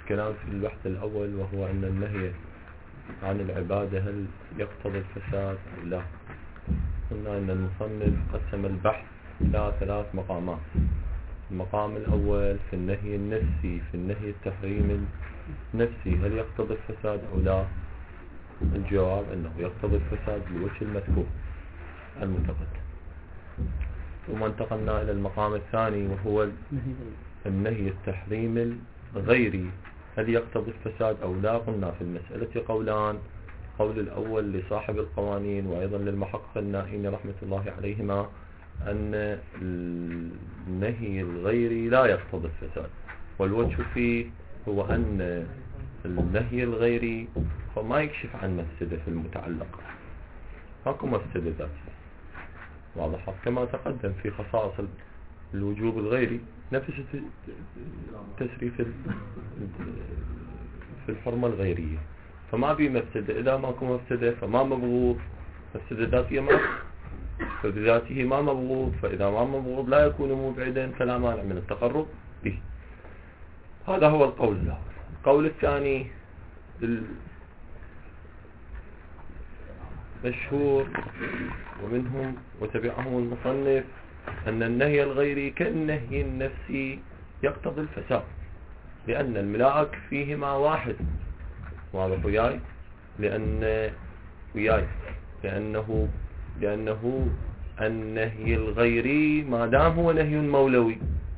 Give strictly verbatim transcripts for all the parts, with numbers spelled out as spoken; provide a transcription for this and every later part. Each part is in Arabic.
الكلام في البحث الأول، وهو أن النهي عن العبادة هل يقتضي الفساد أو لا. قلنا أن المصنف قسم البحث إلى ثلاث مقامات. المقام الأول في النهي النفسي، في النهي التحريم النفسي، هل يقتضي الفساد أو لا؟ الجواب أنه يقتضي الفساد بالوجه المذكور المتقدم. ثم انتقلنا إلى المقام الثاني وهو النهي التحريم الغيري، هل يقتضي الفساد أو لا؟ قلنا في المسألة قولان. القول الأول لصاحب القوانين وأيضا للمحقق النائين رحمة الله عليهما أن النهي الغيري لا يقتضي الفساد، والوجه فيه هو أن النهي الغيري فما يكشف عن مفسدة في المتعلق، ماكو مفسدة ذاتية واضح، كما تقدم في خصائص الوجوب الغيري نفس التسري في في الحرمة الغيرية، فما في مفسدة. إذا ماكو مفسدة فما مبغوض، مفسدة ذاتية ما فبذاته ما مبغوض، فإذا ما مبغوض لا يكون مبعدا فلا مانع من التقرب به. هذا هو القول الأول. القول الثاني المشهور ومنهم وتبعهم المصنف أن النهي الغيري كالنهي النفسي يقتضي الفساد، لأن الملاك فيهما واحد. واضح وياي؟ لأن وياي لأنه لأنه النهي الغيري ما دام هو نهي مولوي،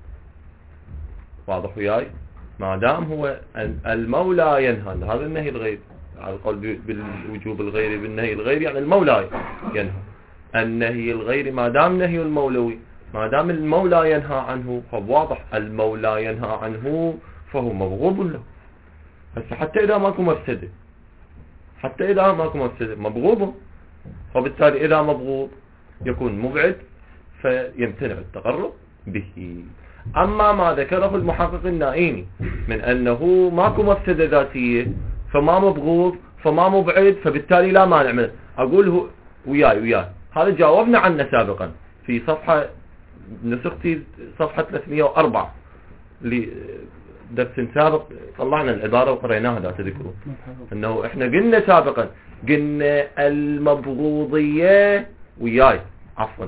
واضح وياي؟ ما دام هو المولى ينهى، هذا النهي الغيري على القول بالوجوب الغيري بالنهي الغيري، يعني المولى ينهى. النهي الغيري ما دام نهي المولوي، ما دام المولى ينهى عنه فواضح المولى ينهى عنه فهو مبغوض له. بس حتى إذا ماكو مفسدة، حتى إذا ماكو مفسدة مبغوض، فبالتالي إذا مبغوض يكون مبعد فيمتنع التقرب به. أما ما ذكره المحقق النائيني من أنه ماكو مفسدة ذاتية فما مبغوض فما مبعد، فبالتالي لا مانع منه. أقوله وياي وياي هذا جاوبنا عنه سابقا في صفحة نسختي صفحة ثلاثمئة وأربعة لدرس سابق، طلعنا العبارة وقريناها لا تذكروا أنه إحنا قلنا سابقا قلنا المبغوضية وياي عفوا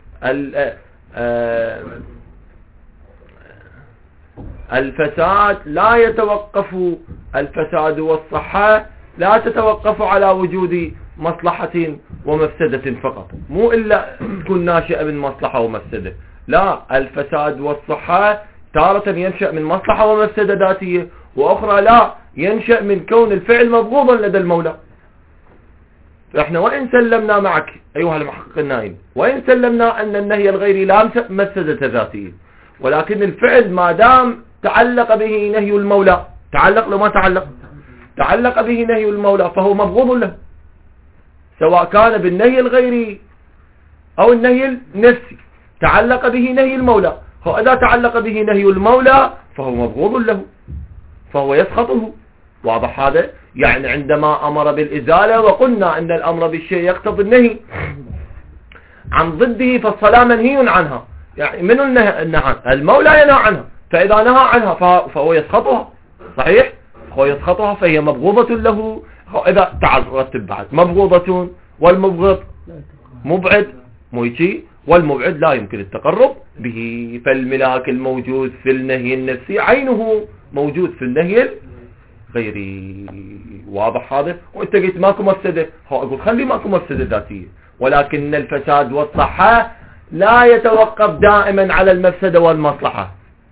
الفساد لا يتوقف، الفساد والصحة لا تتوقف على وجود مصلحة ومفسدة فقط، مو إلا تكون ناشئة من مصلحة ومفسدة، لا، الفساد والصحة تارة ينشأ من مصلحة ومفسدة ذاتية، وأخرى لا، ينشأ من كون الفعل مبغوضا لدى المولى. فإحنا وإن سلمنا معك أيها المحقق النائم، وإن سلمنا أن النهي الغيري لا مفسدة ذاتية، ولكن الفعل ما دام تعلق به نهي المولى، تعلق لو ما تعلق تعلق به نهي المولى فهو مبغوض له، سواء كان بالنهي الغيري أو النهي النفسي. تعلق به نهي المولى، فإذا تعلق به نهي المولى فهو مبغوض له، فهو يسخطه. واضح هذا؟ يعني عندما أمر بالإزالة وقلنا أن الأمر بالشيء يقتضي النهي عن ضده، فالصلاة منهي عنها، يعني من النهى؟ المولى ينهى عنها، فإذا نهى عنها فهو يسخطها، صحيح؟ هو يسخطها فهي مبغوضة له. إذا تعرضت بعد مبغوضة، والمبغض مبعد مويتي، والمبعد لا يمكن التقرب به. فالملاك الموجود في النهي النفسي عينه موجود في النهي الغيري. واضح هذا؟ وانت قلت ماكو مفسدة، هو أقول خلي ماكو مفسدة ذاتية، ولكن الفساد والصحة لا يتوقف دائما على المفسدة والمصلحة،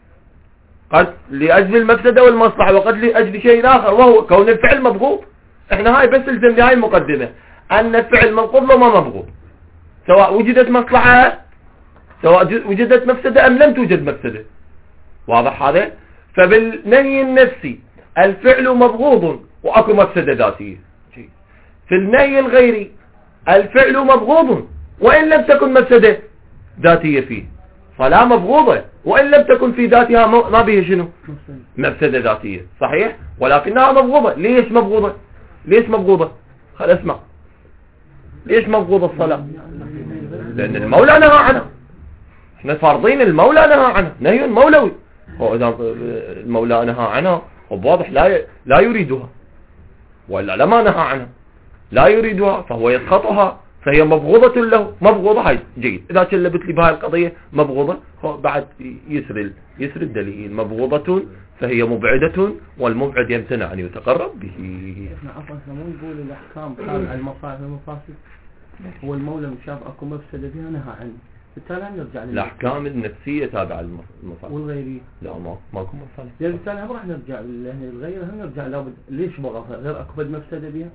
قد لأجل المفسدة والمصلحة وقد لأجل شيء آخر، وهو كون الفعل مبغوض. احنا هاي بس الزم هاي المقدمة أن الفعل منقوض له ما مبغوض، سواء وجدت مصلحة، سواء وجدت مفسدة أم لم توجد مفسدة. واضح هذا؟ فبالنهي النفسي الفعل مبغوض وأكو مفسدة ذاتية. في النهي الغيري الفعل مبغوض وإن لم تكن مفسدة ذاتية فيه، فلا مبغوضة وإن لم تكن في ذاتها ما به شنو؟ مفسدة ذاتية، صحيح؟ ولكنها مبغوضة. ليش مبغوضة؟ ليش مبغوضة؟ خل اسمع، ليش مبغوضة الصلاة؟ لأن المولى نهى عنها، احنا فارضين المولى نهى عنها، نهي مولوي. هو إذا المولى نهى عنها واضح لا لا يريدها، وإلا لما نهى عنها، لا يريدها فهو يسخطها، فهي مبغوضة له. مبغوضة هاي جيد، إذا شلبت لي بهاي القضية مبغوضة بعد يسر يسر الدليل. مبغوضة فهي مبعدة، والمبعد يمتنع أن يتقرب به. احنا عفوا احنا مو نقول الأحكام تابعة المصالح والمفاسد، هو المولى شاف اكو مفسدة فيها نهى عنه، بالتالي نرجع الأحكام النفسية تابعة للمصالح والغيرية. لا ما ماكو مصالح، يعني بالتالي هم راح نرجع للغير، هم نرجع لابد ليش بغضها غير اكو بد مفسدة بيها.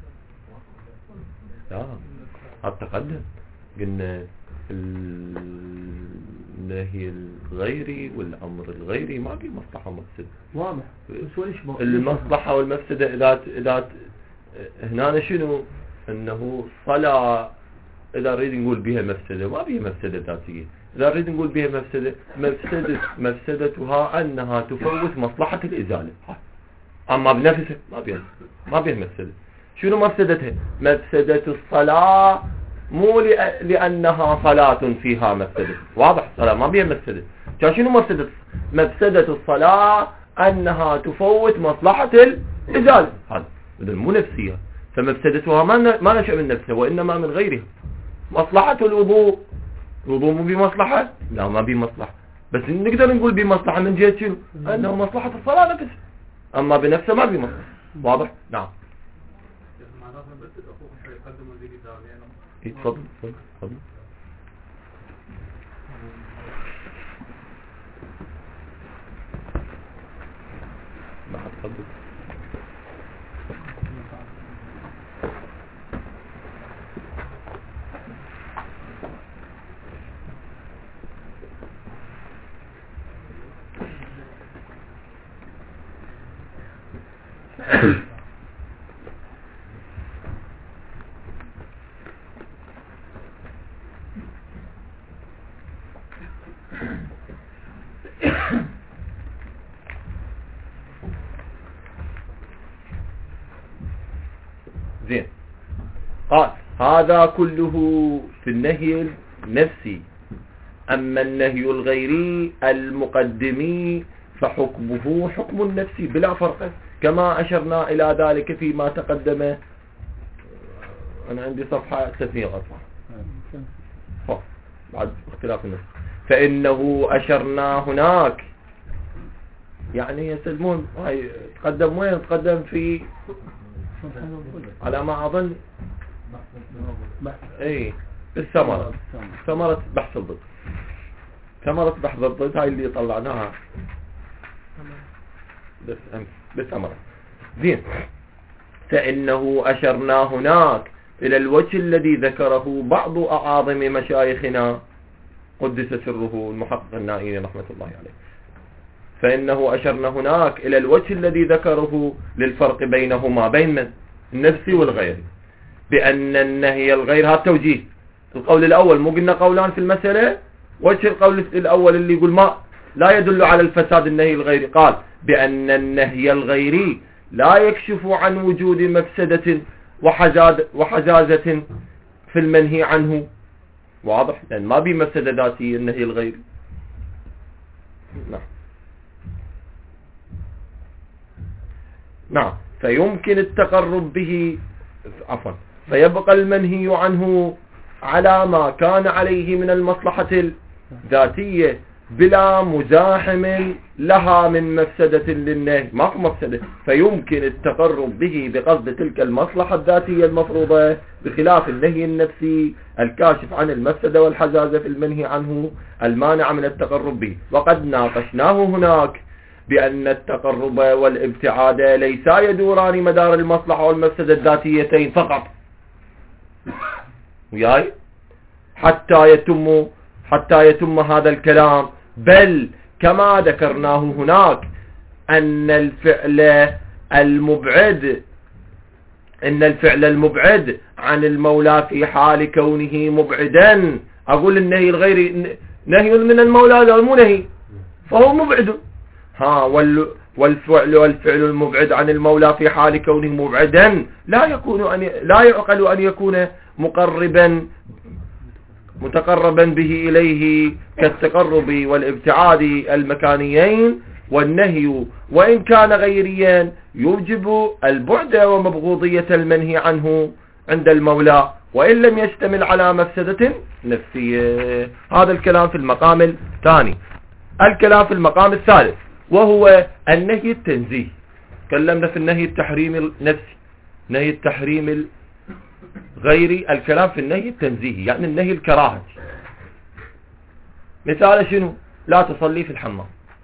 لا هذا تقدم قلنا النهي الغيري والأمر الغيري ما في مصلحة مفسدة واضح. بس وليش المصلحة والمفسدة إذا إذا هنا شنو أنه صلاة إذا نريد نقول بها مفسدة ما بها مفسدة ذاتية. إذا نريد نقول بها مفسدة مفسدة مفسدتها أنها تفوت مصلحة الإزالة، أما بنفسها ما بها ما بها مفسدة. شنو مفسدتها؟ مفسدة الصلاة مو لأنها صلاة فيها مفسدة، واضح الصلاة ما بها مفسدة. شنو مفسدة؟ مفسدة الصلاة أنها تفوت مصلحة الإزالة، هذا إذن مو نفسية. فمفسدتها ما ما نشأ من نفسها وإنما من غيرها. مصلحة الوضوء، الوضوء مو بمصلحة؟ لا ما بمصلحة، بس نقدر نقول بمصلحة من جهة شنو؟ أنه مصلحة الصلاة نفسها، أما بنفسها ما بمصلحة. واضح؟ نعم. تفضل تفضل تفضل. بعد تفضل. زين. قال هذا كله في النهي النفسي. أما النهي الغيري المقدمي فحكمه حكم النفسي بلا فرق، كما أشرنا إلى ذلك فيما تقدم. أنا عندي صفحة ثلاثمئة أطلع بعد اختلاف النفس. فإنه أشرنا هناك، يعني يسلمون هاي تقدم وين؟ تقدم في على ما أظن اي الثمرة، ثمرة بحث الضد، ثمرة بحث الضد هاي اللي طلعناها بس أمس بالثمرة. زين. فإنه أشرنا هناك إلى الوجه الذي ذكره بعض أعاظم مشايخنا قدس سره المحقق النائي رحمة الله عليه. فإنه أشرنا هناك إلى الوجه الذي ذكره للفرق بينهما بين من؟ النفسي والغيري، بأن النهي الغير هذا توجيه. القول الأول مو قلنا قولان في المسألة، وجه القول الأول اللي يقول ما لا يدل على الفساد النهي الغيري، قال بأن النهي الغيري لا يكشف عن وجود مفسدة وحزازة في المنهي عنه. واضح؟ لأن ما بي مفسدة ذاتية النهي الغيري. نعم نعم. فيمكن التقرب به، عفوا، فيبقى المنهي عنه على ما كان عليه من المصلحة الذاتية بلا مزاحم لها من مفسدة للنهي، ما في مفسدة، فيمكن التقرب به بقصد تلك المصلحة الذاتية المفروضة، بخلاف النهي النفسي الكاشف عن المفسدة والحزازة في المنهي عنه المانع من التقرب به. وقد ناقشناه هناك بأن التقرب والابتعاد ليسا يدوران مدار المصلحة والمفسدة الذاتيتين فقط، وياي حتى يتم حتى يتم هذا الكلام، بل كما ذكرناه هناك أن الفعل المبعد أن الفعل المبعد عن المولى في حال كونه مبعدا، أقول النهي الغيري نهي من المولى لا مو نهي، فهو مبعد. ها والفعل والفعل المبعد عن المولى في حال كونه مبعدا لا يكون أن لا يعقل أن يكون مقربا متقربا به إليه كالتقرب والابتعاد المكانيين والنهي وإن كان غيريا يوجب البعد ومبغوضية المنهي عنه عند المولى وإن لم يشتمل على مفسدة نفسية. هذا الكلام في المقام الثاني. الكلام في المقام الثالث وهو النهي التنزيه. تكلمنا في النهي التحريم النفسي، نهي التحريم الغيري، الكلام في النهي التنزيهي يعني النهي الكراهي. مثال شنو؟ لا تصلي في الحمام،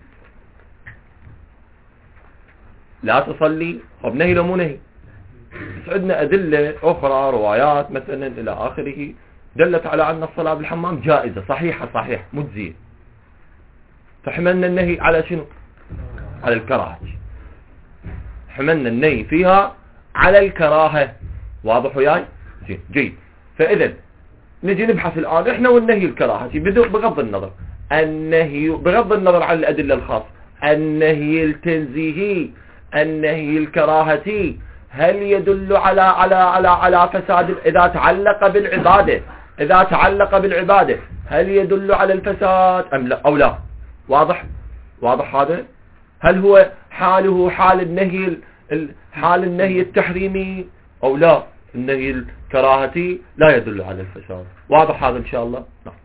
لا تصلي. طب نهي لو مو نهي؟ بس عندنا أدلة أخرى، روايات مثلا إلى آخره دلت على أن الصلاة بالحمام جائزة صحيحة صحيح مجزية. فحملنا النهي على شنو؟ على الكراهة. حملنا النهي فيها على الكراهة. واضح وياي؟ زين جيد. فإذا نجي نبحث الآن إحنا والنهي الكراهة بغض النظر النهي بغض النظر عن الأدلة الخاصة، النهي التنزيهي النهي الكراهتي هل يدل على على على على فساد؟ إذا تعلق بالعبادة إذا تعلق بالعبادة هل يدل على الفساد أم لا أو لا؟ واضح واضح هذا؟ هل هو حاله حال النهي حال النهي التحريمي أو لا؟ النهي الكراهتي لا يدل على الفساد. واضح هذا إن شاء الله؟ نعم.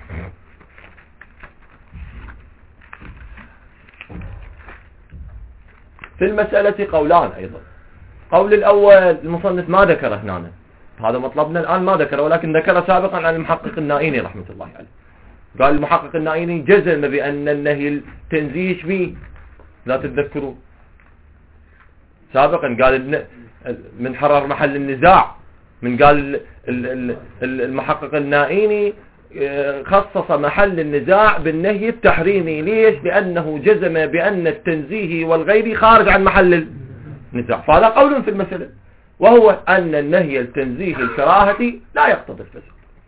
في المسألة قولان أيضا. قول الأول المصنف ما ذكره هنا، هذا مطلبنا الآن ما ذكره، ولكن ذكر سابقا عن المحقق النائيني رحمة الله عليه. قال المحقق النائيني جزم بأن النهي التنزيه به، لا تتذكروا سابقا قال من حرر محل النزاع، من قال المحقق النائيني خصص محل النزاع بالنهي التحريمي. ليش؟ لأنه جزم بأن التنزيه والغير خارج عن محل النزاع. فهذا قول في المسألة، وهو أن النهي التنزيه الكراهتي لا يقتضي الفساد.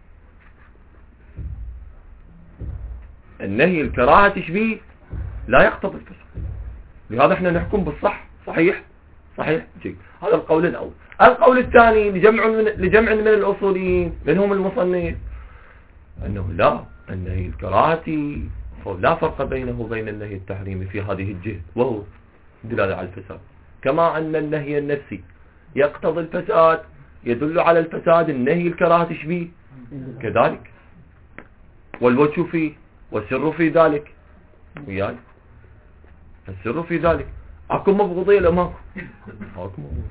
النهي الكراهتي شبيه لا يقتضي الفساد، لهذا احنا نحكم بالصح. صحيح صحيح جيد. هذا القول الأول. القول الثاني لجمع من لجمع من الأصوليين منهم المصنف أنه لا، النهي الكراهتي لا فرق بينه وبين النهي التحريمي في هذه الجهة، وهو دلالة على الفساد. كما أن النهي النفسي يقتضي الفساد يدل على الفساد، النهي الكراهة شبيه كذلك، والوجه فيه والسر في ذلك. وياي السر في ذلك. أكو مبغوضية لو ماكو؟ أكو مبغوضية.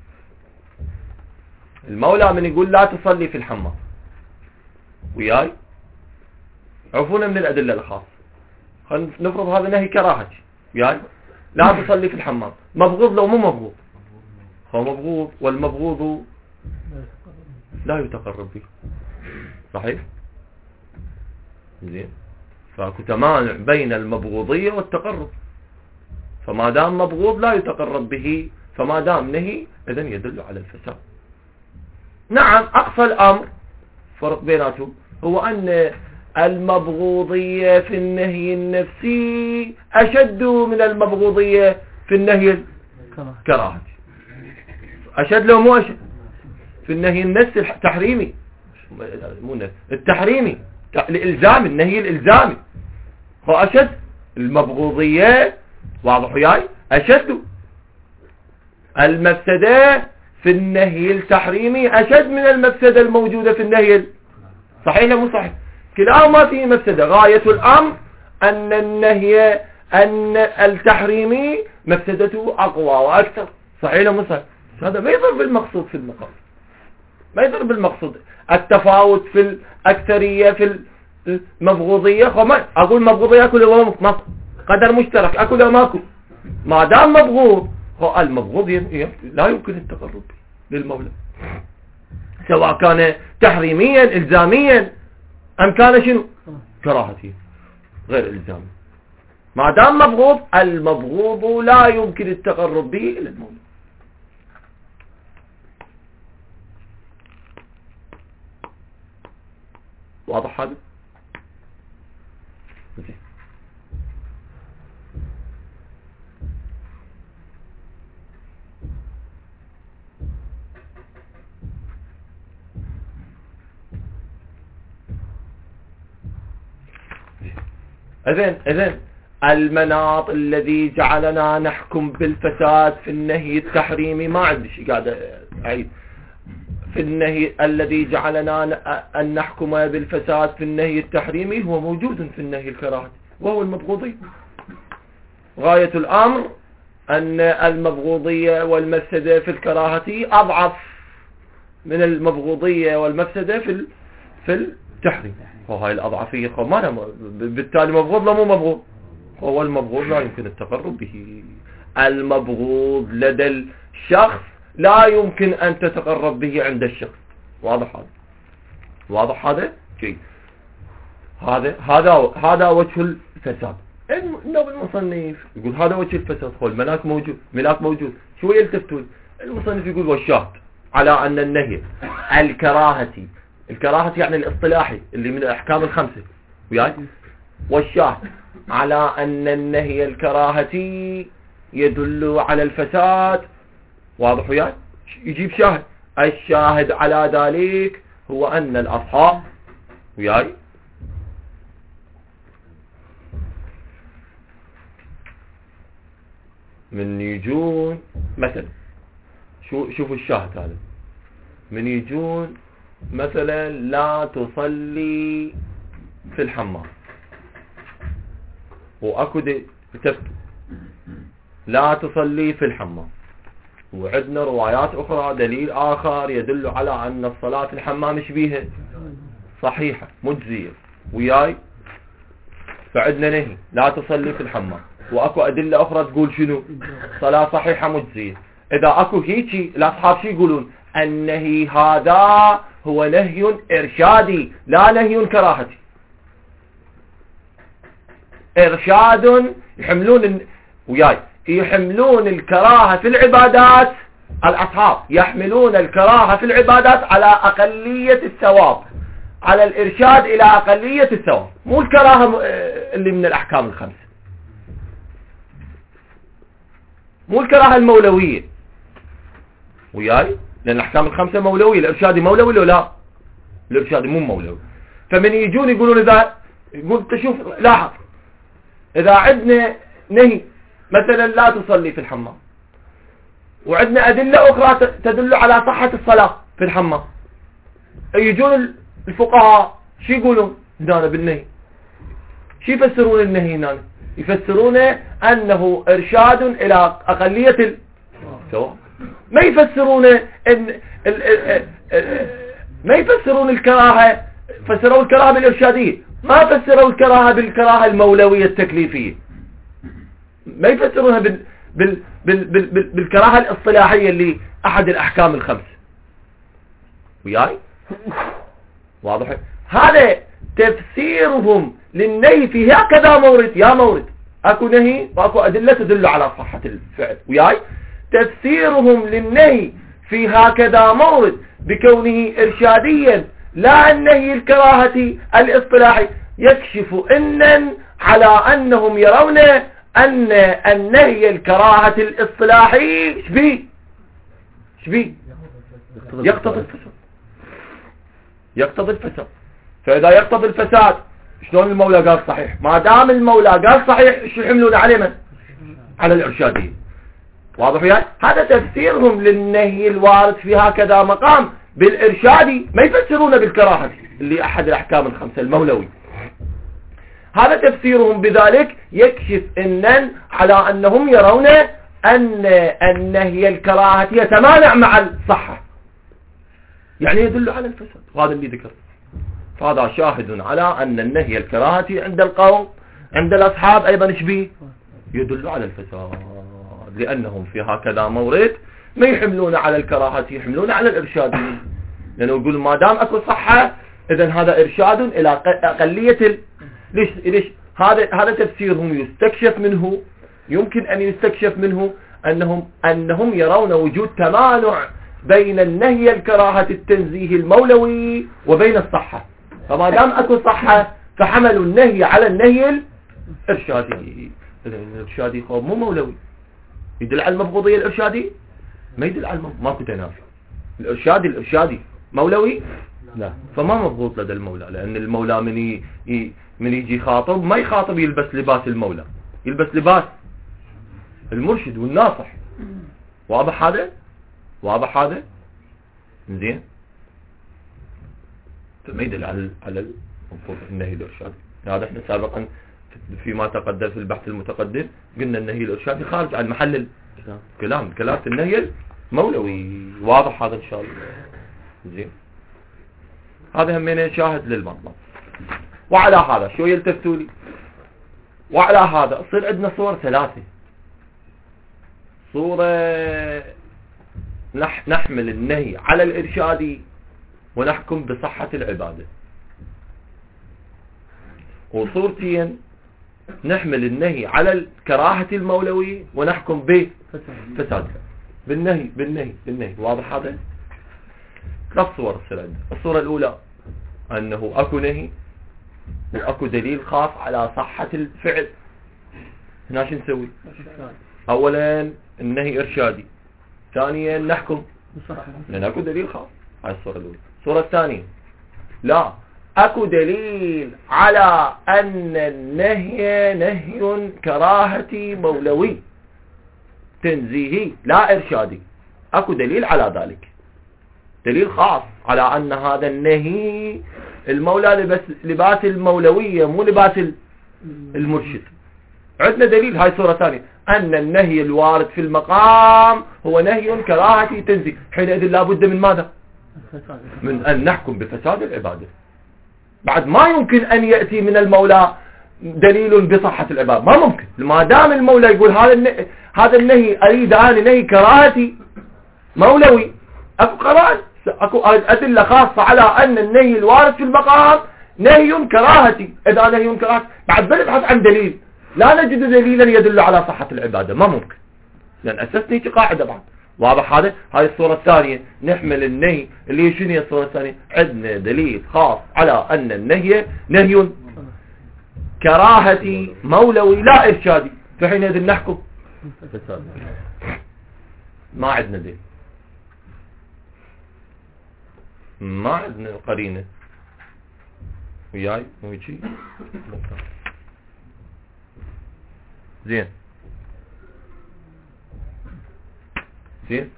المولى من يقول لا تصلي في الحمام، وياي عرفونا من الأدلة الخاصة. خلينا نفرض هذا نهي كراهة، وياي لا تصلي في الحمام، مبغوض لو مو مبغوض؟ هو مبغوض، والمبغوض لا يتقرب به. صحيح؟ زين. فاكو تمانع بين المبغوضية والتقرب، فما دام مبغوض لا يتقرب به، فما دام نهي إذن يدل على الفساد. نعم أقصى الأمر فرق بيناتهم هو أن المبغوضية في النهي النفسي أشد من المبغوضية في النهي الكراهي. أشد لو مو أشد في النهي النفسي التحريمي، مو التحريمي الإلزامي، النهي الإلزامي هو أشد. المبغوضية واضح وياي أشد. المفسدة في النهي التحريمي أشد من المفسدة الموجودة في النهي. صحيح مو صحيح؟ كلاهما فيه مفسدة. غاية الأمر أن النهي أن التحريمي مفسدته أقوى وأكثر. صحيح مو صحيح؟ هذا ما يضر بالمقصود في المقام، ما يضر بالمقصود. التفاوت في الأكثرية في المبغوضية، أقول مبغوضية أكل وماكو قدر مشترك أكل وماكو، ما دام مبغوض هو المبغوض لا يمكن التقرب للمولى، سواء كان تحريميا إلزاميا أم كان شنو كراهتي غير إلزامي. ما دام مبغوض المبغوض لا يمكن التقرب به إلى المولى. واضح هذا؟ إذن إذن المناط الذي جعلنا نحكم بالفساد في النهي التحريمي، ما عندي شيء قاعد أعيد، في النهي الذي جعلنا أن نحكم بالفساد في النهي التحريمي هو موجود في النهي الكراهي وهو المبغوضية. غاية الأمر أن المبغوضية والمفسدة في الكراهة أضعف من المبغوضية والمفسدة في في التحريم. وهاي الأضعفية ما بالتالي مبغوض لا مو مبغوض، هو المبغوض لا يمكن التقرب به. المبغوض لدى الشخص لا يمكن أن تتقرب به عند الشخص. واضح هذا؟ واضح هذا؟ جيد. هذا هذا هذا وجه الفساد. النوع المصنف يقول هذا وجه الفساد، هو الملاك موجود، ملاك موجود، شو يلتفتون؟ المصنف يقول والشاهد على أن النهي الكراهة، الكراهة يعني الاصطلاحي اللي من الأحكام الخمسة وياي، والشاهد على أن النهي الكراهة يدل على الفساد. واضح وياي؟ يجيب شاهد، الشاهد على ذلك هو أن الأصحاب وياي من يجون مثلا، شو شوفوا الشاهد هذا، من يجون مثلا لا تصلي في الحمام، واكو كتبت لا تصلي في الحمام، وعندنا روايات اخرى دليل اخر يدل على ان الصلاة في الحمام شبيهة صحيحة مجزية وياي، فعندنا نهي لا تصلي في الحمام، واكو ادلة اخرى تقول شنو صلاة صحيحة مجزية. اذا اكو هيجي الاصحاب شي يقولون النهي هذا هو نهي ارشادي لا نهي كراهتي. ارشاد يحملون وياي يحملون الكراهة في العبادات، الاصحاب يحملون الكراهة في العبادات على اقلية الثواب، على الارشاد الى اقلية الثواب، مو الكراهة اللي من الاحكام الخمسة، مو الكراهة المولوية وياي، لأن الأحكام الخمسة مولوية، الإرشادي مولوي ولا لا؟ الإرشادي مو مولوي. فمن يجون يقولون إذا يقول تشوف لاحظ إذا عندنا نهي مثلا لا تصلي في الحمام، وعندنا أدلة أخرى تدل على صحة الصلاة في الحمام، يجون الفقهاء شو يقولون هنا بالنهي؟ شو يفسرون النهي هنا؟ يفسرون أنه إرشاد إلى أقلية الثواب، ما يفسرون إن ال ال ال ما يفسرون الكراهة، فسروا الكراهة بالإرشادية، ما فسروا الكراهة بالكراهة المولوية التكليفية، ما يفسرونها بال بال بال بال بال بالكراهة الاصطلاحية اللي أحد الأحكام الخمس وياي. واضح؟ هذا تفسيرهم للنهي في هكذا مورد، يا مورد اكو نهي واكو ادله تدل على صحه الفعل وياي، تفسيرهم للنهي في هكذا مورد بكونه ارشاديا لا النهي الكراهه الاصطلاحي يكشف ان على انهم يرون ان النهي الكراهه الاصطلاحي شبيه شبيه يقتضي الفساد، يقتضي الفساد. فإذا يقتضي الفساد شلون المولى قال صحيح؟ ما دام المولى قال صحيح شو يحملون عليه من؟ على الإرشادية. واضح وياي؟ هذا تفسيرهم للنهي الوارد في هكذا مقام بالإرشادي، ما يفسرونه بالكراهة اللي أحد الأحكام الخمسة المولوي. هذا تفسيرهم بذلك يكشف إنن على أنهم يرون أن النهي الكراهة يتمانع مع الصحة، يعني يدل على الفساد، وهذا اللي ذكر. فهذا شاهد على أن النهي الكراهة عند القوم عند الأصحاب أيضا شبيه يدل على الفساد، لأنهم في هكذا مورد ما يحملون على الكراهة، يحملون على الإرشاد، لأنه يقول ما دام أكو صحة إذن هذا إرشاد إلى أقلية ال... ليش ليش هذا هذا تفسيرهم يستكشف منه، يمكن أن يستكشف منه أنهم أنهم يرون وجود تمانع بين النهي الكراهة التنزيه المولوي وبين الصحة، فما دام اكو صحة فحملوا النهي على النهي الارشادي. الارشادي هو مو مولوي، يدل على المبغوضية الارشادي؟ ما يدل على المبغوضية، ماكو تنافي. الارشادي الارشادي مولوي؟ لا، فما مضبوط لدى المولى، لان المولى من ي... من يجي خاطب ما يخاطب يلبس لباس المولى، يلبس لباس المرشد والناصح. واضح هذا؟ واضح هذا؟ زين. فما يدل على على المفروض النهي الارشادي. هذا احنا سابقا فيما تقدم في البحث المتقدم قلنا النهي الارشادي خارج عن محل الكلام، كلام النهي المولوي. واضح هذا ان شاء الله؟ زين. هذا همين شاهد للمطلب. وعلى هذا شو يلتفتوا لي؟ وعلى هذا يصير عندنا صور ثلاثة. صورة نح نحمل النهي على الإرشادي ونحكم بصحة العبادة، وصورتين نحمل النهي على الكراهة المولوي ونحكم بفساد بالنهي بالنهي بالنهي. واضح هذا؟ ثلاث صور تصير عندنا. الصورة الأولى أنه أكو نهي وأكو دليل خاص على صحة الفعل. هنا شو نسوي؟ أولا النهي إرشادي، ثانيا نحكم لأن أكو دليل خاص. هاي الصورة الأولى. الصورة الثانية لا، أكو دليل على أن النهي نهي كراهة مولوي تنزيهي لا إرشادي. أكو دليل على ذلك، دليل خاص على أن هذا النهي المولى لبس لباس المولوية مو لباس المرشد. عندنا دليل. هاي صورة ثانية أن النهي الوارد في المقام هو نهي كراهة تنزيه. حينئذ لابد من ماذا؟ من أن نحكم بفساد العبادة. بعد ما يمكن أن يأتي من المولى دليل بصحة العبادة، ما ممكن. ما دام المولى يقول هذا النهي هذا النهي أريد أن نهي كراهة مولوي، أكو قرائن، أكو أدلة خاصة على أن النهي الوارد في المقام نهي كراهتي. إذا نهي كراهتي بعد بنبحث عن دليل، لا نجد دليلا يدل على صحة العبادة، ما ممكن، لأن أسسني قاعدة بعد. واضح هذا؟ هاي الصورة الثانية نحمل النهي اللي شنو هي الصورة الثانية؟ عندنا دليل خاص على أن النهي نهي كراهتي مولوي لا إرشادي، فحينئذ نحكم فساد. ما عندنا دليل، ما عندنا قرينة. وياي مو هيجي زين زين.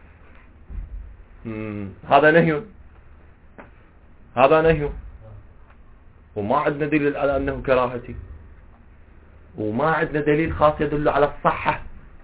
هذا نهي، هذا نهي، وما عندنا دليل على أنه كراهتي، وما عندنا دليل خاص يدل على الصحة،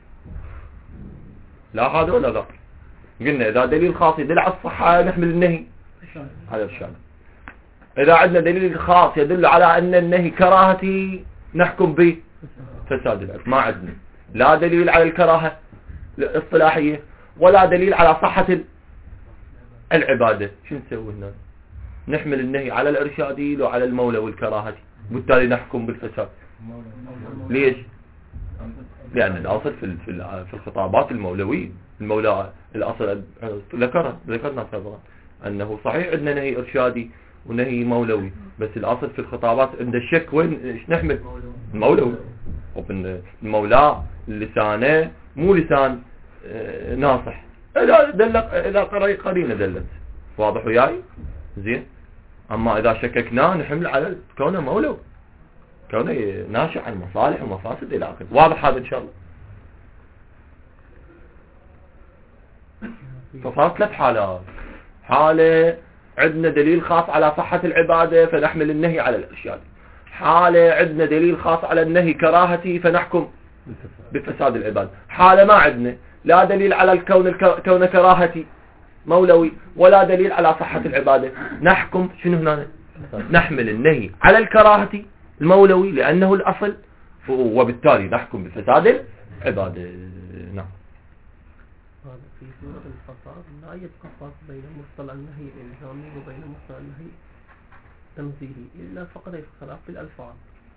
لا هذا ولا ذاك. قلنا إذا دليل خاص يدل على الصحة نحمل النهي على الإرشاد. إذا عندنا دليل خاص يدل على أن النهي كراهتي نحكم به فساد العبادة. ما عندنا لا دليل على الكراهة الاصطلاحية ولا دليل على صحة العبادة. شو نسوي هنا؟ نحمل النهي على الإرشادي لو على المولوي الكراهتي، بالتالي نحكم بالفساد. ليش؟ لأن الأصل في في الخطابات المولوية، المولى الأصل ذكر ذكرنا سابقا أنه صحيح عندنا نهي إرشادي ونهي مولوي، بس الأصل في الخطابات عند الشك وين ايش نحمل؟ المولوي. وبن المولى لسانه مو لسان اه ناصح، إذا دل إذا قرينة دلت. واضح وياي؟ زين. أما إذا شككناه نحمل على كونه مولوي، كونه ناشئ عن مصالح ومفاسد إلى آخره. واضح هذا إن شاء الله؟ فصارت ثلاث حالات. حالة عندنا دليل خاص على صحة العبادة فنحمل النهي على الإرشاد. حالة عندنا دليل خاص على النهي كراهتي فنحكم بفساد العبادة. حالة ما عندنا لا دليل على الكون الكون كراهتي مولوي ولا دليل على صحة العبادة، نحكم شنو هنا؟ نحمل النهي على الكراهة المولوي لأنه الأصل، وبالتالي نحكم بفساد العبادة. نعم. هذا في سورة الفصاد لا يبقى فرق بين مصطلح النهي الإلزامي وبين مصطلح النهي التنزيهي إلا فقط اختلاف في الألفاظ.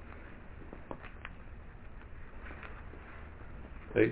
اي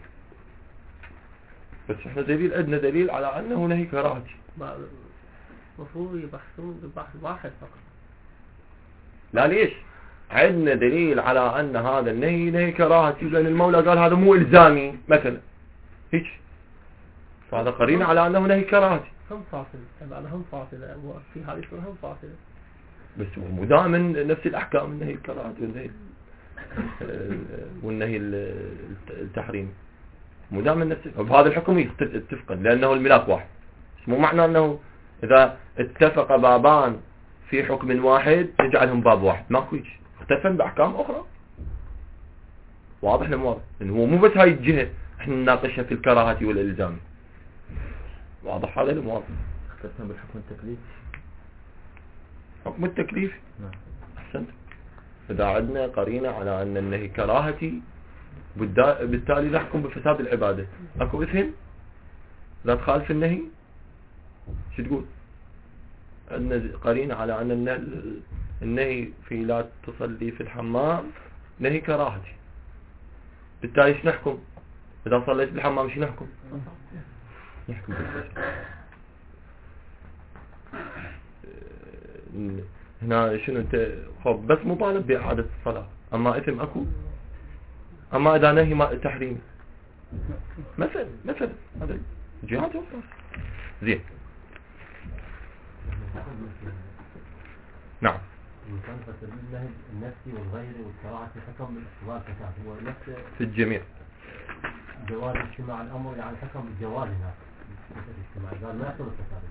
بس احنا دليل عندنا دليل على انه نهي كراهتي. المفروض يبحثون ببحث واحد فقط. لا ليش؟ عندنا دليل على ان هذا النهي نهي كراهتي لان المولى قال هذا مو الزامي مثلا هيك، فهذا قرينه على انه نهي كراهتي. هم فاصل هذا هم فاصله في هذه الصورة هم فاصله، بس مو دائما نفس الاحكام النهي الكراهتي والنهي والنهي التحريمي مو دائما نفس. بهذا الحكم يتفقن لأنه الملاك واحد. مو معنى أنه إذا اتفق بابان في حكم واحد نجعلهم باب واحد، ماكو هيك، اختفن بأحكام أخرى. واضح لم واضح؟ إنه هو مو بس هاي الجهة احنا نناقشها في الكراهة والإلزام. واضح هذا لم واضح؟ اختفن بالحكم التكليفي. حكم التكليف أحسنت. إذا عندنا قرينة على أن النهي كراهتي بالتالي نحكم بفساد العبادة، أكو إثم لا تخالف النهي. شو تقول؟ عندنا قرينة على أن النهي في لا تصلي في الحمام نهي كراهتي، بالتالي شو نحكم؟ إذا صليت في الحمام شو نحكم؟ نحكم بالفساد. هنا شنو انت خب بس مطالب بإعادة الصلاة، اما اثم اكو. اما اذا نهي ما تحريمي مثلا مثلا هذا جهات وفرص زين. نعم. مخالفة النهي النفسي والغيري والكراهة في حكم الاحتمال الفساد هو نفس في الجميع. جواز اجتماع الامر يعني حكم الجواز هنا مثل الاجتماع قال ما يحصل الفساد.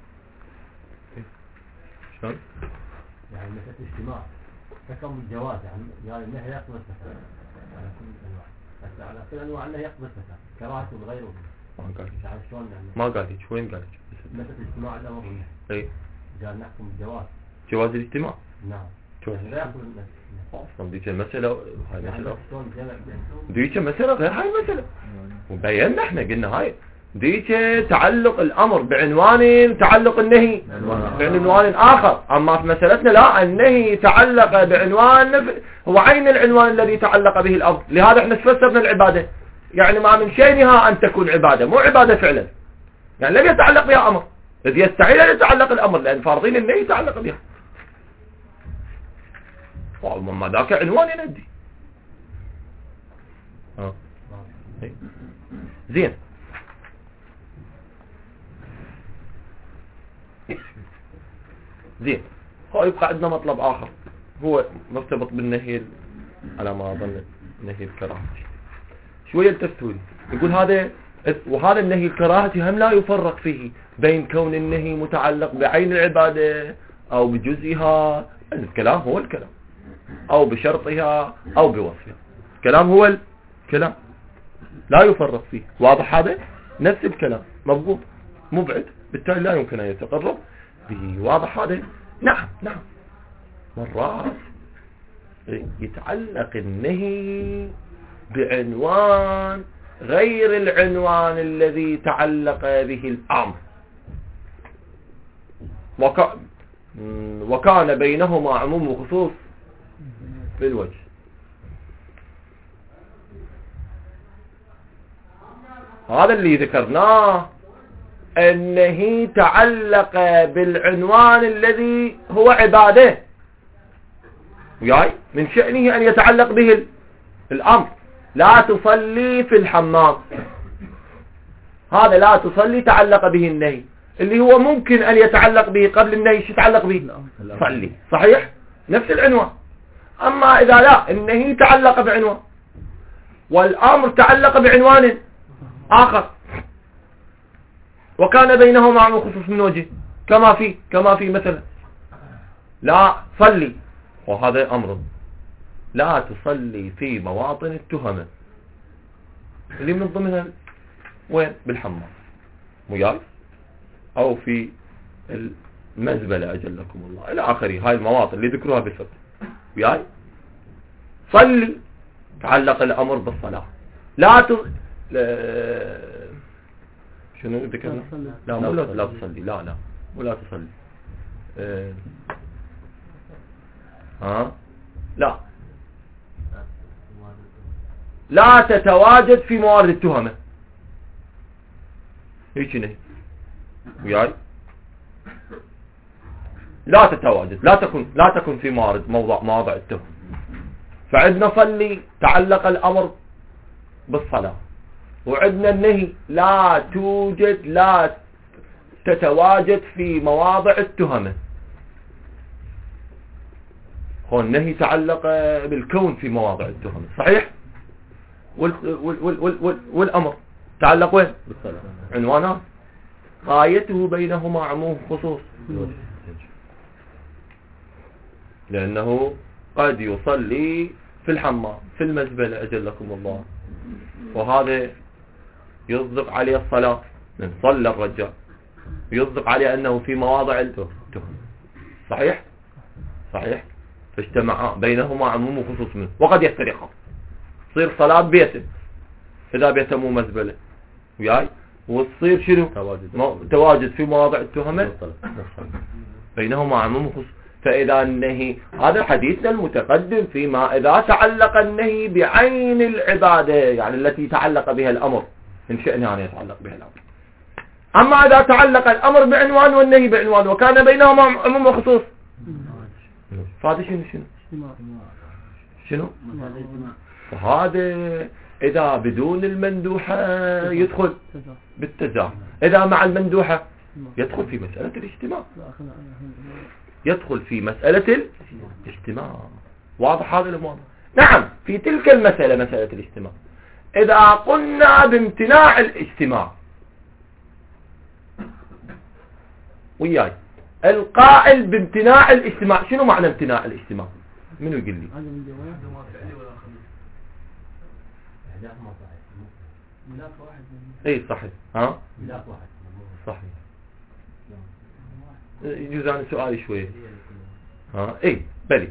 شلون؟ يعني مثل اجتماع حكم الجواز يعني يعني النهي يقبل الفساد على كل الانواع، بس على كل انواع النهي يقبل الفساد كراهة والغير ما قال يعني شلون يعني ما قال هيك. وين قال هيك؟ مثل اجتماع الامر والنهي. اي قال نحكم الجواز. جواز الاجتماع. نعم. يعني لا يقبل النهي. اصلا ديك المسألة هاي يعني مسألة شلون جمع ديك مسألة غير هاي المسألة. وبينا احنا قلنا هاي ديك تعلق الامر بعنوان تعلق النهي بعنوان اخر. اما في مسألتنا لا، النهي تعلق بعنوان هو عين العنوان الذي تعلق به الامر. لهذا احنا فسرنا العبادة يعني ما من شينها ان تكون عبادة، مو عبادة فعلا يعني لم يتعلق بها امر، اذ يستحيل ان يتعلق الامر لان فارضين النهي يتعلق بها. وما ذاك عنوان يندي. اه زين. زين هو يبقى عندنا مطلب آخر هو مرتبط بالنهي على ما أظن نهي الكراهة. شوية التفتولي يقول هذا وهذا النهي الكراهة هم لا يفرق فيه بين كون النهي متعلق بعين العبادة أو بجزئها. الكلام هو الكلام أو بشرطها أو بوصفها. الكلام هو الكلام لا يفرق فيه. واضح هذا؟ نفس الكلام مضبوط مبعد، بالتالي لا يمكن أن يتقرب به. واضح هذا؟ نعم نعم. مرات يتعلق النهي بعنوان غير العنوان الذي تعلق به الأمر، وك... وكان بينهما عموم وخصوص في الوجه. هذا اللي ذكرناه النهي تعلق بالعنوان الذي هو عباده، وياي من شأنه أن يتعلق به الأمر. لا تصلي في الحمام، هذا لا تصلي تعلق به النهي اللي هو ممكن أن يتعلق به قبل النهي. شو يتعلق به؟ صلي. صحيح نفس العنوان. أما إذا لا، النهي تعلق بعنوان والأمر تعلق بعنوان آخر، وكان بينهما عموم خصوص من وجه، كما في كما في مثلا لا صلي، وهذا أمر لا تصلي في مواطن التهمة اللي من ضمنها وين؟ بالحمام وياي، أو في المزبلة أجلكم الله إلى آخره. هاي المواطن اللي ذكروها بالفتح وياي. صلي تعلق الأمر بالصلاة. لا ت... لا... شنو ذكرنا؟ لا مو لا, لا تصلي، لا لا مو لا تصلي. اه... ها لا لا تتواجد في موارد التهمة. هيك نهي وياي. لا تتواجد، لا تكن لا تكن في موارد موضع مواضع التهمة. فعندنا صلي تعلق الأمر بالصلاة، وعندنا النهي لا توجد لا تتواجد في مواضع التهمة. هو النهي تعلق بالكون في مواضع التهم صحيح، وال وال وال وال وال والأمر تعلق وين؟ بالصلاة. عنوانات غايته بينهما عموم خصوص، لأنه قد يصلي في الحمام في المزبلة أجلكم الله، وهذا يصدق عليه الصلاة من صلى الرجال، يصدق عليه أنه في مواضع التهم صحيح صحيح، فاجتمع بينهما عموم وخصوص منه، وقد يفترقا تصير صلاة بيته إذا بيته مو مزبلة وياي، وتصير شنو تواجد, تواجد في مواضع التهمة بينهما عموم وخصوص. فإذا النهي هذا حديثنا المتقدم فيما إذا تعلق النهي بعين العبادة، يعني التي تعلق بها الأمر من شأنها أن يتعلق بها الأمر. أما إذا تعلق الأمر بعنوان والنهي بعنوان وكان بينهما عموم وخصوص، فهذا شنو شنو شنو فهذا إذا بدون المندوحة يدخل بالتزاحم، إذا مع المندوحة يدخل في مسألة الاجتماع، يدخل في مسألة الاجتماع. واضح هذا الأمر؟ نعم. في تلك المسألة مسألة الاجتماع إذا قلنا بامتناع الاجتماع وياي، القائل بامتناع الاجتماع شنو معنى امتناع الاجتماع؟ منو يقول لي؟ اي صحيح. ها صحيح. يجوز عن سؤالي شوية. ها اي بلي،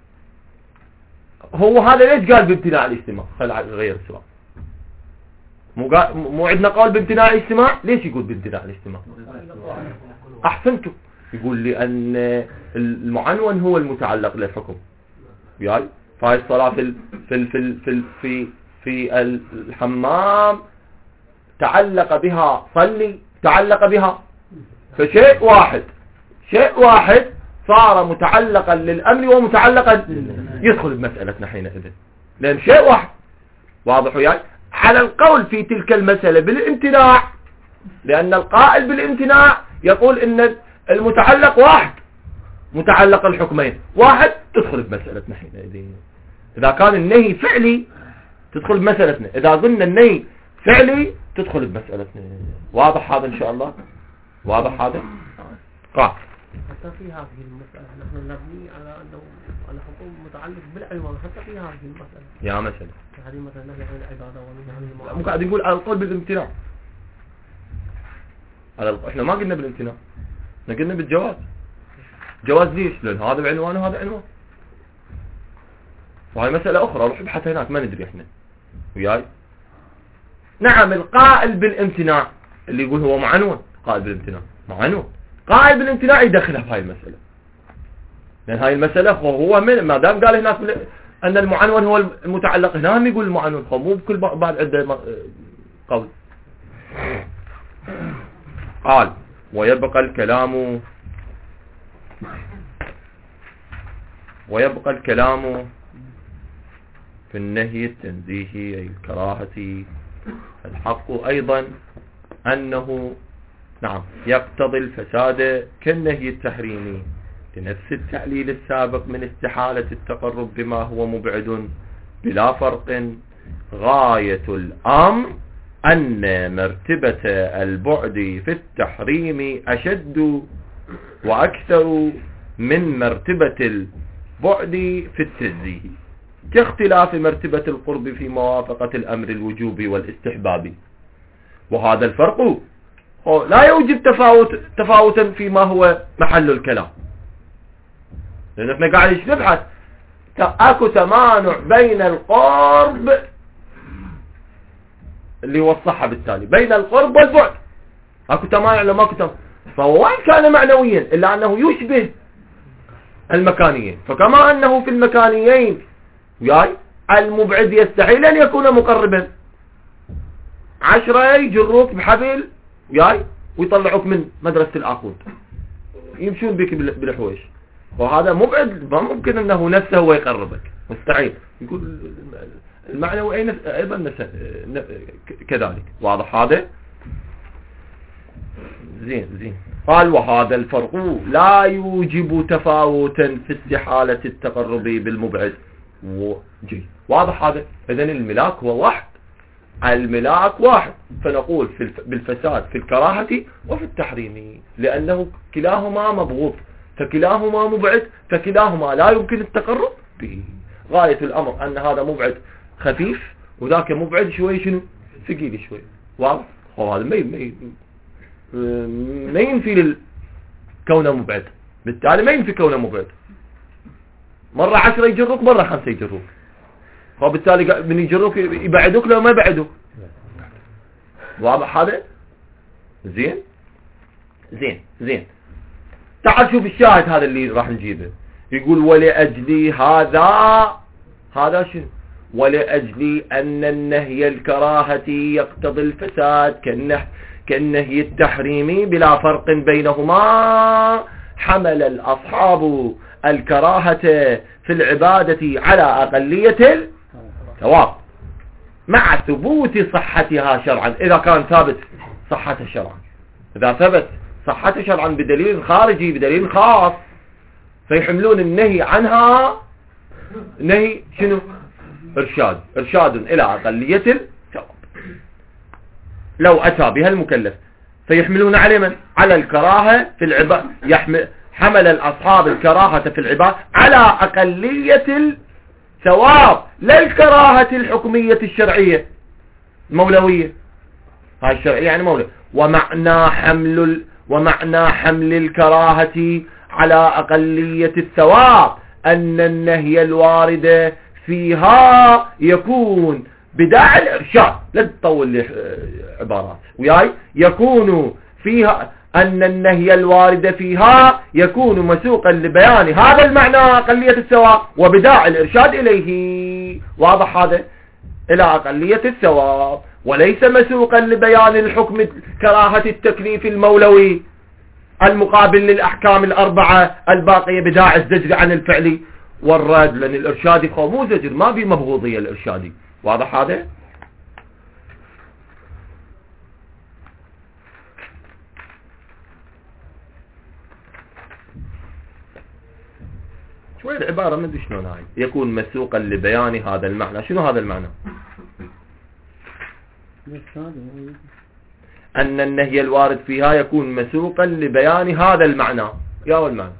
هو هذا ليش قال بامتناع الاجتماع؟ خل غير السؤال. مو قال مو عندنا قول بامتناع الاجتماع، ليش يقول بامتناع الاجتماع؟ احسنتم. يقول لي ان المعنون هو المتعلق للحكم وياي، فهاي الصلاة في في في في في في الحمام تعلق بها صلي، تعلق بها، فشيء واحد شيء واحد صار متعلقا للأمر ومتعلقا يدخل بمسألتنا حينئذ، لأن شيء واحد. واضح وياي؟ على القول في تلك المسألة بالامتناع، لأن القائل بالامتناع يقول إن المتعلق واحد، متعلق الحكمين واحد، تدخل بمسألتنا حينئذ. إذا كان النهي فعلي تدخل بمسألتنا، إذا ظن النهي فعلي تدخل بمسألتنا. واضح هذا إن شاء الله؟ واضح هذا؟ قاعد. حتى في هذه المسألة نحن نبني على أنه الحكم متعلق بالعنوان، حتى في هذه المسألة يا مثلا هذه مثلا نهي عن العبادة ونهي عن المعاملة، مو قاعد نقول على القول بالامتناع. على الق... احنا ما قلنا بالامتناع، احنا قلنا بالجواز. جواز ليش؟ لأن هذا بعنوان وهذا عنوان، وهي مسألة أخرى روح ابحث هناك ما ندري احنا وياي. نعم. القائل بالامتناع اللي يقول هو معنون، قائل بالامتناع معنون، قائل بالامتناع يدخلها في هاي المسألة، لأن هاي المسألة هو من ما دام قال هناك أن المعنون هو المتعلق، هنا هم يقول المعنون، مو بكل بعد عنده قول. قال ويبقى الكلام ويبقى الكلام في النهي التنزيهي أي الكراهة. الحق أيضا أنه نعم يقتضي الفساد كالنهي التحريمي لنفس التعليل السابق من استحالة التقرب بما هو مبعد بلا فرق. غاية الأمر أن مرتبة البعد في التحريم أشد وأكثر من مرتبة البعد في التنزيه، كاختلاف مرتبة القرب في موافقة الأمر الوجوب والاستحباب. وهذا الفرق لا يوجب تفاوت تفاوتا فيما هو محل الكلام، لأن احنا قاعد نبحث اكو تمانع بين القرب اللي هو الصحة، بالتالي بين القرب والبعد اكو تمانع لما اكو تمانع، فهو وين كان معنويا الا انه يشبه المكانيين، فكما انه في المكانيين وياي المبعد يستحيل ان يكون مقربا. عشرة يجروك بحبل وياي ويطلعوك من مدرسة العقود يمشون بك بالحويش، وهذا مبعد ما ممكن انه نفسه هو يقربك، مستحيل. يقول المعنوي ايضا كذلك. واضح هذا؟ زين زين. قال وهذا الفرق لا يوجب تفاوتا في استحالة التقرب بالمبعد. وجي واضح هذا؟ إذن الملاك هو واحد، الملاك واحد، فنقول في بالفساد في الكراهة وفي التحريم، لأنه كلاهما مبغوض، فكلاهما مبعد، فكلاهما لا يمكن التقرب به. غاية الأمر أن هذا مبعد خفيف وذاك مبعد شوي شنو ثقيل شوي. واضح؟ هذا ما ما ينفي كونه مبعد، بالتالي ما ينفي كونه مبعد. مرة عشرة يجروك، مرة خمسة يجروك، وبالتالي من يجروك يبعدوك لو ما يبعدوك. واضح هذا؟ زين زين زين. تعال شوف الشاهد هذا اللي راح نجيبه. يقول ولأجل هذا، هذا شنو؟ ولأجل أن النهي الكراهة يقتضي الفساد كالنهي كالنهي التحريمي بلا فرق بينهما، حمل الأصحاب الكراهة في العبادة على أقلية الثواب مع ثبوت صحتها شرعا. إذا كان ثابت صحتها شرعا، إذا ثبت صحتها شرعا بدليل خارجي بدليل خاص، فيحملون النهي عنها نهي شنو؟ إرشاد، إرشاد إلى أقلية الثواب لو أتى بها المكلف، فيحملون على من؟ على الكراهة في العبادة. يحمل حمل الأصحاب الكراهة في العبادة على أقلية الثواب، لا الكراهة الحكمية الشرعية المولوية، هاي الشرعية يعني مولوية. ومعنى حمل ال... ومعنى حمل الكراهة على أقلية الثواب أن النهي الوارد فيها يكون بداعي الإرشاد. لا تطول لي عبارات وياي. يكون فيها أن النهي الوارد فيها يكون مسوقا لبيان هذا المعنى أقلية الثواب وبداعي الإرشاد إليه. واضح هذا؟ إلى أقلية الثواب، وليس مسوقا لبيان الحكم كراهة التكليف المولوي المقابل للأحكام الأربعة الباقية بداعي الزجر عن الفعل والرد، لأن الإرشادي مو زجر، ما بي مبغوضية الإرشادي. واضح هذا؟ شوي العبارة ما ادري شلون هاي. يكون مسوقا لبيان هذا المعنى. شنو هذا المعنى؟ أن النهي الوارد فيها يكون مسوقا لبيان هذا المعنى. يا هو المعنى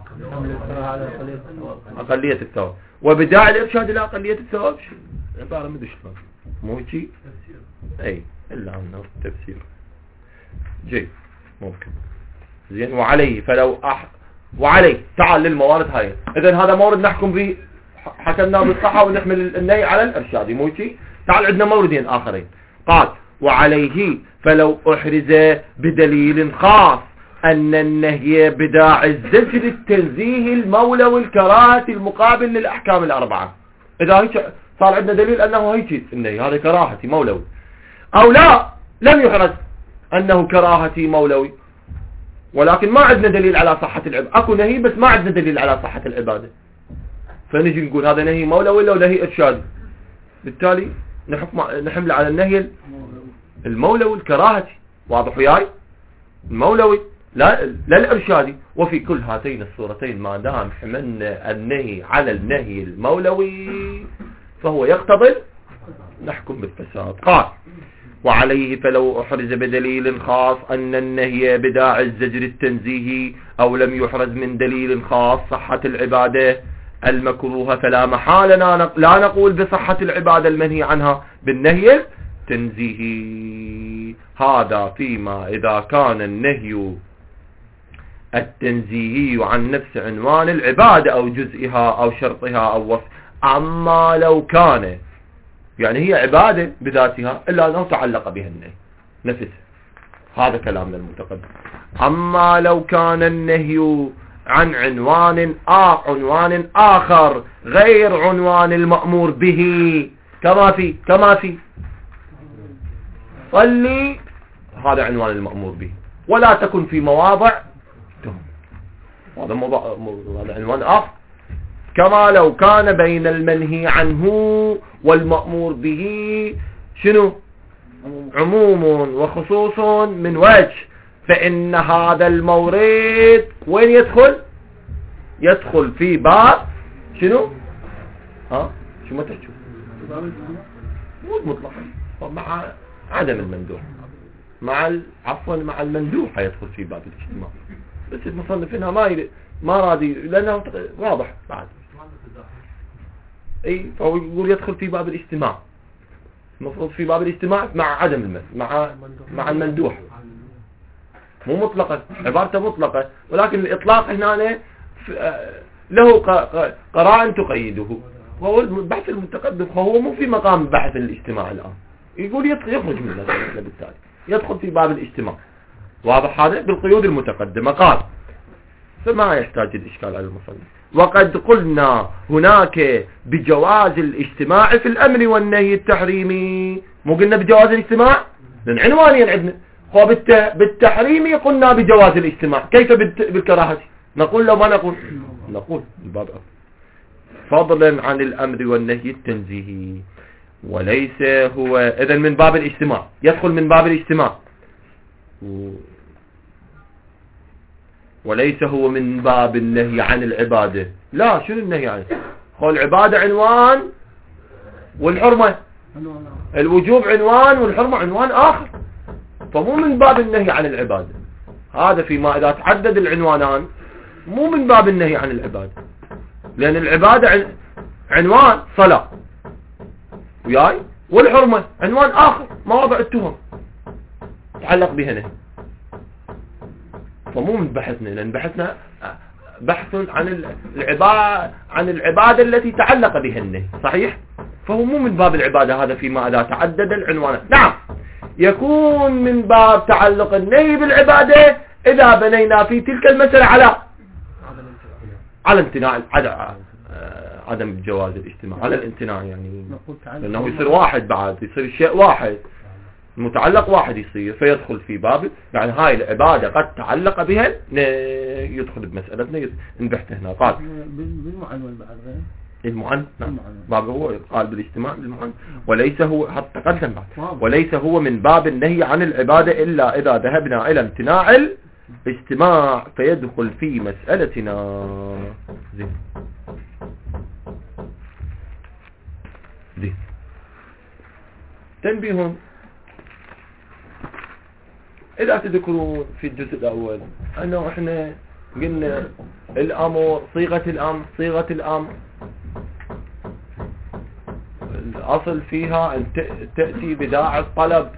أقلية الثواب وبداعي الإرشاد إلى أقلية الثواب. عبارة ما ادري شلون، مو هيك؟ اي الا عنه تفسير جيد ممكن. زين. وعليه فلو أح وعليه تعال للموارد هاي. اذا هذا مورد نحكم به، حكمنا بالصحة ونحمل النهي على الإرشاد، مو هيك؟ تعال عندنا موردين آخرين. قال وعليه فلو أحرز بدليل خاص أن النهي بداعي الزجر التنزيه المولوي الكراهة المقابل للأحكام الأربعة. إذا هيك صار عندنا دليل أنه هيك النهي هذا كراهتي مولوي، أو لا لم يحرز أنه كراهتي مولوي، ولكن ما عندنا دليل على صحة العبادة. أكو نهي بس ما عندنا دليل على صحة العبادة، فنجي نقول هذا نهي مولوي ولا نهي إرشادي. بالتالي نحكم نحمل على النهي المولوي الكراهتي. واضح وياي؟ المولوي لا لا الإرشادي. وفي كل هاتين الصورتين ما دام حملنا النهي على النهي المولوي فهو يقتضي نحكم بالفساد. قال وعليه فلو أحرز بدليل خاص أن النهي بداعي الزجر التنزيهي أو لم يحرز من دليل خاص صحة العبادة المكروهة فلا محالنا لا نقول بصحة العبادة المنهي عنها بالنهي التنزيهي. هذا فيما إذا كان النهي التنزيهي عن نفس عنوان العبادة أو جزئها أو شرطها أو وصف. أما لو كان يعني هي عبادة بذاتها إلا أنه تعلق بها النهي نفسه، هذا كلامنا المتقدم. أما لو كان النهي عن عنوان آه عنوان آخر غير عنوان المأمور به كما في كما في صلي، هذا عنوان المأمور به، ولا تكن في مواضع تهم، هذا موضوع هذا عنوان آخر. كما لو كان بين المنهي عنه والمأمور به شنو عموم وخصوص من وجه، فإن هذا المورد وين يدخل؟ يدخل في باب شنو؟ ها شو ما تحكوا؟ مو مطلقا مع عدم المندوح، مع عفوا مع المندوح يدخل في باب الاجتماع، بس المصنف هنا ما يريد ما رادي لأنه واضح بعد. اي فهو يقول يدخل في باب الاجتماع، المفروض في باب الاجتماع مع عدم المس مع مع المندوح، مو مطلقا، عبارته مطلقة، ولكن الإطلاق هنا له قرائن تقيده، وهو البحث المتقدم، فهو مو في مقام بحث الاجتماع الآن، يقول يخرج من المسألة بالتالي يدخل في باب الاجتماع، واضح هذا بالقيود المتقدمة. قال فما يحتاج الإشكال على المصنف. وقد قلنا هناك بجواز الاجتماع في الأمر والنهي التحريمي، مو قلنا بجواز الاجتماع لأن عنوانيا عندنا، هو بالتحريمي قلنا بجواز الاجتماع، كيف بالكراهة؟ نقول لو ما نقول نقول الباب أفضل، فضلا عن الأمر والنهي التنزيهي، وليس هو إذن من باب الاجتماع، يدخل من باب الاجتماع، وليس هو من باب النهي عن العبادة. لا، شنو النهي عنه؟ هو العبادة عنوان والحرمة، الوجوب عنوان والحرمة عنوان آخر، فمو من باب النهي عن العبادة. هذا فيما إذا تعدد العنوانان مو من باب النهي عن العبادة، لأن العبادة عنوان صلاة وياي، والحرمة عنوان آخر مواضع التهم تعلق بها نهي، فمو من بحثنا، لأن بحثنا بحث عن العبادة عن العبادة التي تعلق بها النهي، صحيح؟ فهو مو من باب العبادة هذا فيما إذا تعدد العنوانات. نعم يكون من باب تعلق النهي بالعبادة إذا بنينا في تلك المسألة على على امتناع عدم جواز الاجتماع، على الامتناع يعني، لأنه يصير واحد بعد، يصير شيء واحد، المتعلق واحد يصير، فيدخل في باب يعني هاي العبادة قد تعلق بها يدخل بمسألتنا نبحث هنا. قال بالمعنون بعد غير المعنون، نعم باب هو قال بالاجتماع بالمعنون، وليس هو حتى قدم بعد، وليس هو من باب النهي عن العبادة إلا إذا ذهبنا إلى امتناع الاجتماع فيدخل في مسألتنا. زين زين تنبيه، إذا تذكرون في الجزء الأول أنه إحنا قلنا الأمر صيغة الأمر صيغة الأمر الأصل فيها أن تأتي بداعي الطلب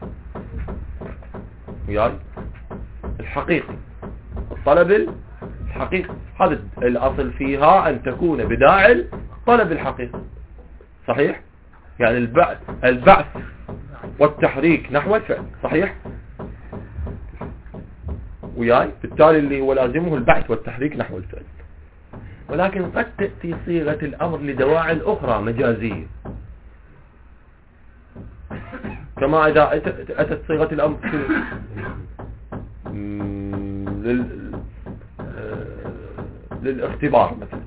وياي الحقيقي، الطلب الحقيقي، هذا الأصل فيها أن تكون بداعي الطلب الحقيقي، صحيح؟ يعني البعث البعث والتحريك نحو الفعل، صحيح؟ وياي بالتالي اللي هو لازمه البعث والتحريك نحو الفعل، ولكن قد تأتي صيغة الأمر لدواعي أخرى مجازية، كما إذا أتت صيغة الأمر لل... للاختبار مثلا،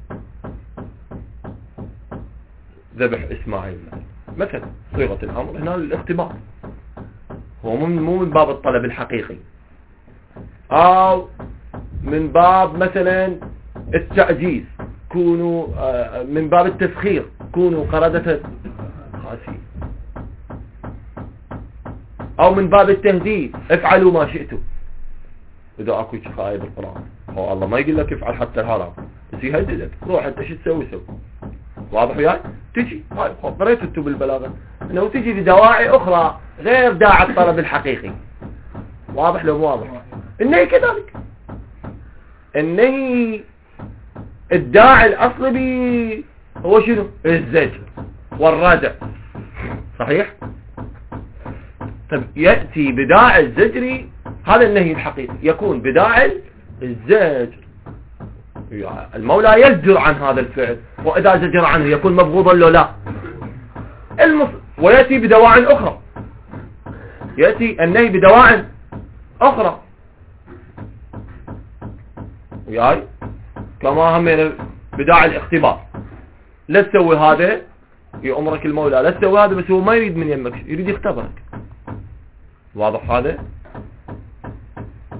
ذبح إسماعيل مثلا، صيغة الأمر هنا للاختبار، هو مو من باب الطلب الحقيقي، أو من باب مثلا التعجيز، كونوا من باب التسخير، كونوا قردة خاسئين، أو من باب التهديد، افعلوا ما شئتوا. إذا أكو شيء آية بالقرآن هو الله ما يقول لك افعل حتى الحرام، بس يهددك روح أنت شو تسوي سوي، واضح وياي؟ تجي هاي قريت انتم بالبلاغة انه تجي لدواعي اخرى غير داعي الطلب الحقيقي، واضح لو مو واضح؟ النهي كذلك، النهي الداعي الاصلي هو شنو؟ الزجر والردع، صحيح؟ طب يأتي بداعي الزجري، هذا النهي الحقيقي يكون بداعي الزجر، المولى يزجر عن هذا الفعل، وإذا زجر عنه يكون مبغوضا له لا المص... ويأتي بدواعي أخرى، يأتي النهي بدواعي أخرى وياي، كما هم بداعي الاختبار، لا تسوي هذا يأمرك المولى، لا تسوي هذا، بس هو ما يريد من يمك، يريد يختبرك، واضح هذا؟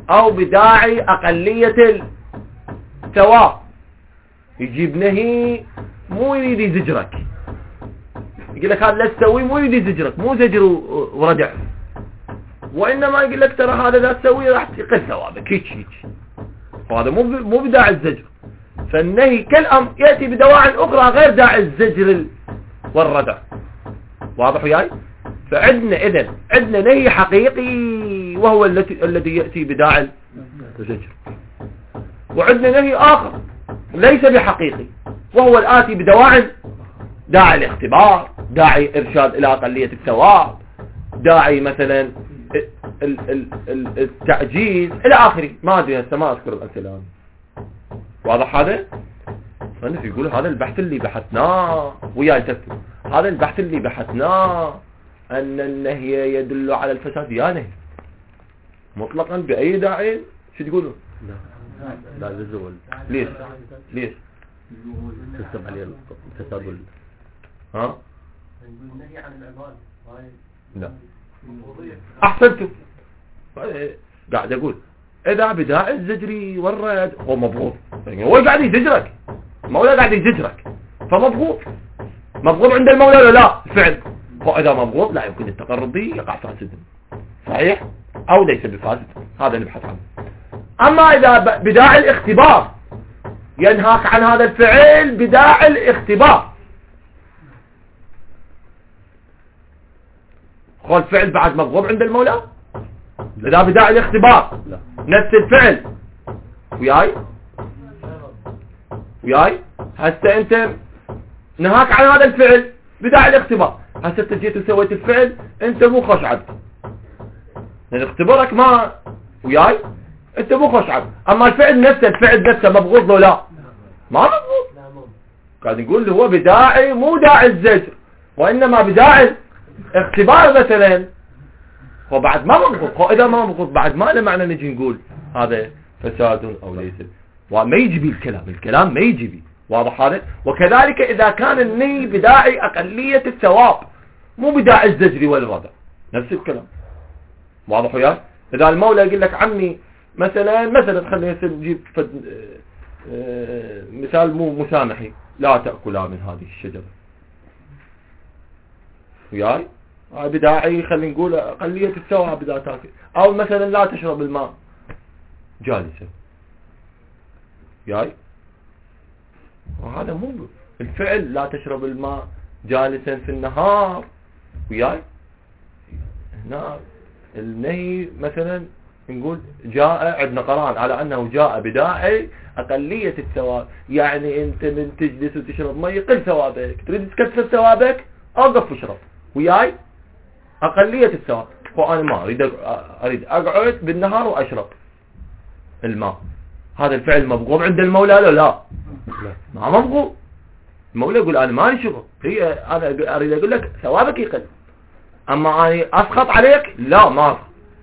أو بداعي أقلية الثواب. يجيب نهي مو يريد يزجرك، يقول لك هذا لا تسوي، مو يريد يزجرك، مو زجر وردع، وإنما يقول لك ترى هذا لا تسوي راح تقل ثوابك هيك هيك. وهذا مو مو بداعي الزجر. فالنهي كالأمر يأتي بدواعي أخرى غير داعي الزجر والردع. واضح وياي؟ فعندنا إذن عندنا نهي حقيقي وهو الذي الذي يأتي بداعي الزجر، وعندنا نهي آخر ليس بحقيقي وهو الآتي بدواعي داعي الاختبار، داعي إرشاد إلى أقلية الثواب، داعي مثلا التعجيز إلى آخره. ما أدري هسه ما أذكر الأمثلة. واضح هذا؟ فأنا يقول هذا البحث اللي بحثناه وياي تكتب، هذا البحث اللي بحثناه أن النهي يدل على الفساد. يا نهي مطلقا بأي داعي شو تقولوا؟ لا لا زجر. ليش؟ ليش؟ تكتب عليه الفساد وال ها؟ النهي عن العباد. لا أحسنتم. قاعد أقول إذا بداعي الزجري والرد هو مبغوض، هو قاعد يزجرك، المولى قاعد يزجرك فمبغوض. مبغوض عند المولى ولا لا؟ الفعل وإذا مبغوض لا يمكن التقرب به يقع فاسدا، صحيح أو ليس بفاسد، هذا نبحث عنه. أما إذا بداعي الاختبار ينهاك عن هذا الفعل بداعي الاختبار، هو الفعل بعد مبغوض عند المولى؟ إذا بداعي الاختبار لا. نفس الفعل وياي وياي هسه أنت نهاك عن هذا الفعل بداعي الاختبار، هسه جيت وسويت الفعل أنت مو خوش عبد، لأن اختبارك ما وياي أنت مو خوش عبد. أما الفعل نفسه الفعل نفسه مبغوض له لا؟ ما مبغوض. قاعد نقول هو بداعي مو داعي الزجر وإنما بداعي اختبار مثلا، وبعد ما مبغوض. إذا ما مبغوض بعد ما له معنى نجي نقول هذا فساد أو ليس، وما يجي الكلام الكلام ما يجي. واضح هذا؟ وكذلك إذا كان النهي بداعي أقلية الثواب مو بداعي الزجر والردع، نفس الكلام. واضح وياك؟ إذا المولى يقول لك عمي مثلا مثلا خلينا نجيب مثال مو مسامحي، لا تأكلا من هذه الشجرة وياي، بداعي خلينا نقول أقلية الثواب إذا تاكل. أو مثلا لا تشرب الماء جالسا وياي، وهذا مو الفعل لا تشرب الماء جالسا في النهار وياي. هنا النهي مثلا نقول جاء عندنا قرار على أنه جاء بداعي أقلية الثواب، يعني أنت من تجلس وتشرب ماء يقل ثوابك، تريد تكثر ثوابك أوقف واشرب وياي أقلية الثواب. وأنا ما أريد أريد أقعد بالنهار وأشرب الماء، هذا الفعل مبغوض عند المولى لا لا؟ ما مبغوض. المولى يقول أنا ما لي شغل، هي أنا أريد أقول لك ثوابك يقل، أما أنا أسخط عليك لا ما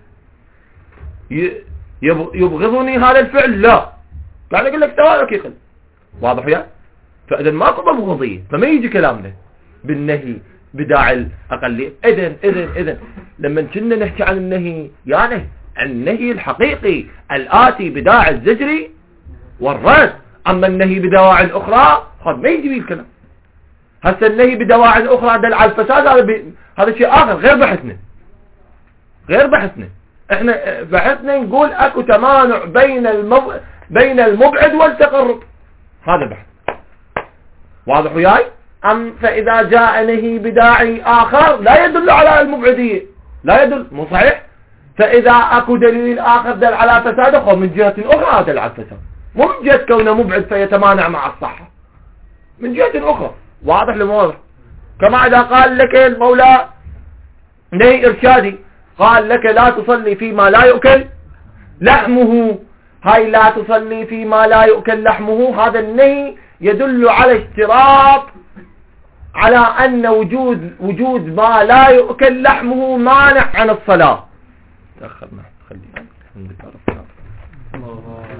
يبغضني هذا الفعل لا، قاعد أقول لك ثوابك يقل. واضح يا؟ فإذا ماكو مبغوضية، فما يجي كلامنا بالنهي بداعي الأقلية. إذن إذن إذن لما كنا نحكي عن النهي يعني النهي الحقيقي الآتي بداعي الزجري والرد. أما النهي بدواعي أخرى هذا ما يجي به الكلام. هسه النهي بدواعي أخرى دل على الفساد، هذا ب... هذا شيء آخر غير بحثنا غير بحثنا احنا بحثنا نقول اكو تمانع بين المب... بين المبعد والتقرب، هذا بحث. واضح وياي؟ أم فإذا جاء نهي بداعي آخر لا يدل على المبعدية، لا يدل، مو صحيح؟ فإذا أكو دليل آخر دل على فساده هو من جهة أخرى دل على الفساد، مو من جهة كونه مبعد فيتمانع مع الصحة، من جهة أخرى. واضح لمواضح؟ كما إذا قال لك المولى نهي إرشادي، قال لك لا تصلي فيما لا يؤكل لحمه، هاي لا تصلي فيما لا يؤكل لحمه، هذا النهي يدل على اشتراط على أن وجود وجود ما لا يؤكل لحمه مانع عن الصلاة. تأخرنا خلي